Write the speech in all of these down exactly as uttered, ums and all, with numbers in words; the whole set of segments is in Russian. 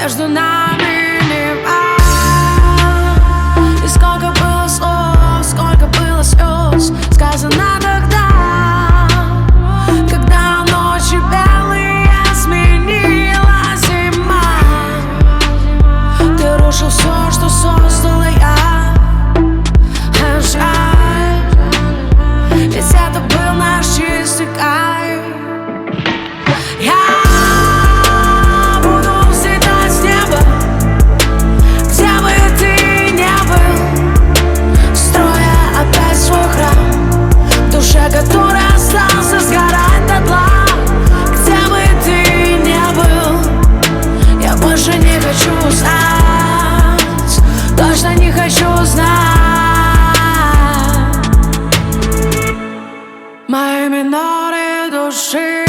между нами неба. И сколько было слов, сколько было слез сказано тогда, когда ночи белые сменила зима. Ты рушил все, что создала я. Жаль, ведь это был наш чистый кайф. Я который остался сгорать дотла. Где бы ты ни был, я больше не хочу знать, точно не хочу знать. Мои миноры души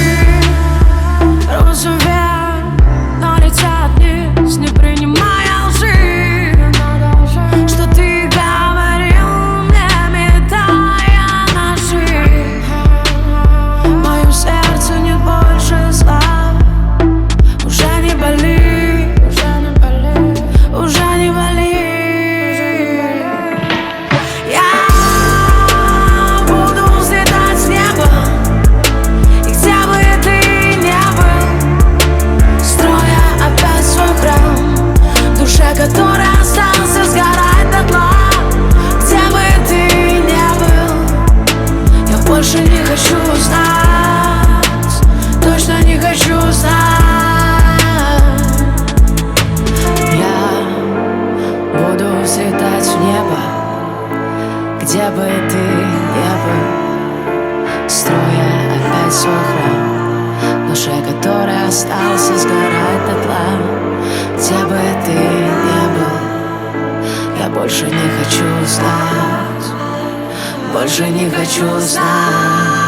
розовеют, но летят вниз, не принимая лжи, что ты говорил мне, метая ножи. В моем сердце нет больше зла, уже не болит, уже не болит, уже не болит. Я буду взлетать с неба, и где бы ты ни был, строя опять свой храм, в душе который остался сгорать дотла. Где бы ты ни был, я больше не хочу знать, точно не хочу знать. Я буду взлетать в небо, где бы ты ни был, строя опять свой храм, в душе который остался сгорать дотла. Где бы ты ни был, я больше не хочу знать, больше не хочу знать.